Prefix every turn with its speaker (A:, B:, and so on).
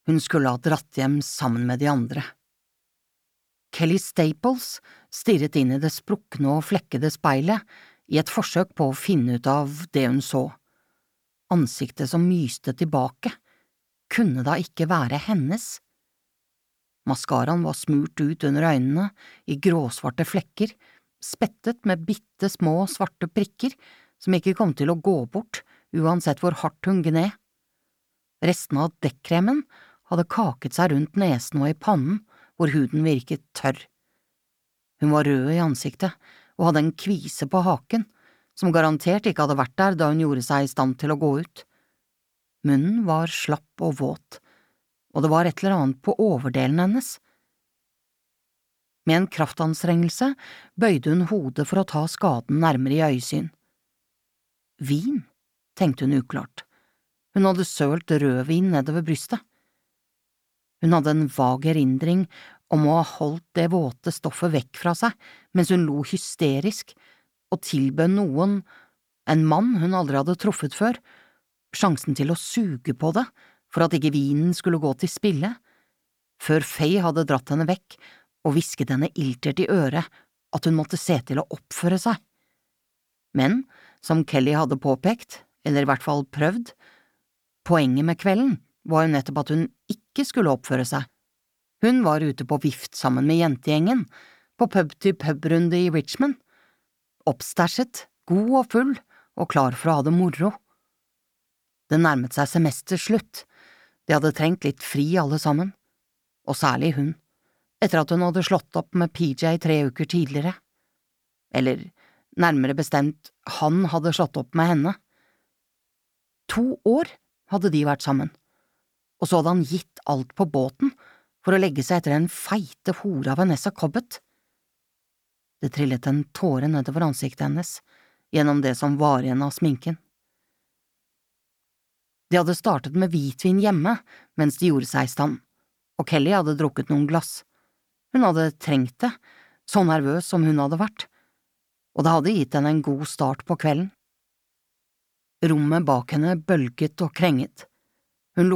A: Hun skulle ha dratt hjem sammen med de andre. Kelly Staples stirret inn i det sprukne og flekkede speilet i et forsøk på å finne ut av det hun så. Ansiktet som myste tilbake, kunne da ikke være hennes? Maskaraen var smurt ut under øynene i gråsvarte flekker, spettet med bitte små svarte prikker som ikke kom til å gå bort uansett hvor hardt hun gned. Restene av dekkremen hadde kaket seg rundt nesen og i pannen, hvor huden virket tørr. Hun var rød i ansiktet og hadde en kvise på haken, som garantert ikke hadde vært der da hun gjorde seg i stand til å gå ut. Munnen var slapp og våt, og det var et eller annet på overdelen hennes. Med en kraftanstrengelse bøyde hun hodet for å ta skaden nærmere i øyesyn. Vin, tenkte hun uklart. Hun hadde sølt rødvin nedover brystet. Hun hadde en vag erindring om å ha holdt det våte stoffet vekk fra seg mens hun lo hysterisk og tilbød noen, en mann hun aldri hadde truffet før, sjansen til å suge på det for at ikke vinen skulle gå til spille, før Faye hadde dratt henne vekk og hvisket henne iltert i øret at hun måtte se til å oppføre seg. Men, som Kelly hadde påpekt, eller i hvert fall prøvd, poenget med kvelden var jo nettopp at hun ikke skulle oppføre seg. Hun var ute på vift sammen med jentegjengen, på pub-til-pub-runde i Richmond, oppstæsjet, god og full, og klar for å ha det moro. Det nærmet seg semesterslutt, de hadde trengt litt fri alle sammen, og særlig hun, etter at hun hadde slått opp med PJ 3 uker tidligere. Eller, nærmere bestemt, han hadde slått opp med henne. 2 år hadde de vært sammen, og så hadde han gitt alt på båten for å legge seg etter den feite hora Vanessa Cobbett. Det trillet en tåre nedover ansiktet hennes, gjennom det som var igjen av sminken. De hadde startet med hvitvin hjemme mens de gjorde seg i stand, og Kelly hadde drukket noen glass. Hun hadde trengt det, så nervøs som hun hadde vært, og det hadde gitt henne en god start på kvelden. Rommet bak henne bølget og krenget.